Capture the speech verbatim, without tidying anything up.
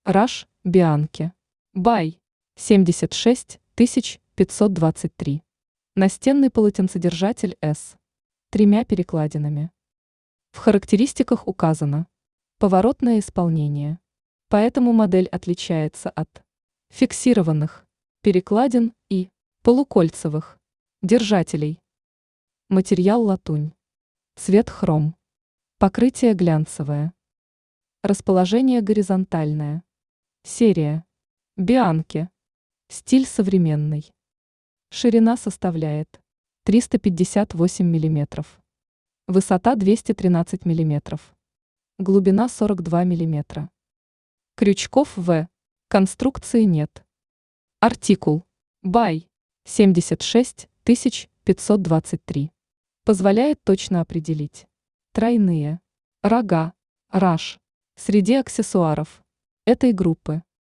Раш, Бианки. Бай. семьдесят шесть тысяч пятьсот двадцать три. Настенный полотенцедержатель S. Тремя перекладинами. В характеристиках указано поворотное исполнение. Поэтому модель отличается от фиксированных перекладин и полукольцевых держателей. Материал латунь. Цвет хром. Покрытие глянцевое. Расположение горизонтальное. Серия. Бианки. Стиль современный. Ширина составляет триста пятьдесят восемь миллиметров. Высота двести тринадцать миллиметров. Глубина сорок два миллиметра. Крючков В. Конструкции нет. Артикул. Бай. семьдесят шесть тысяч пятьсот двадцать три. Позволяет точно определить тройные рога, раш, среди аксессуаров этой группы.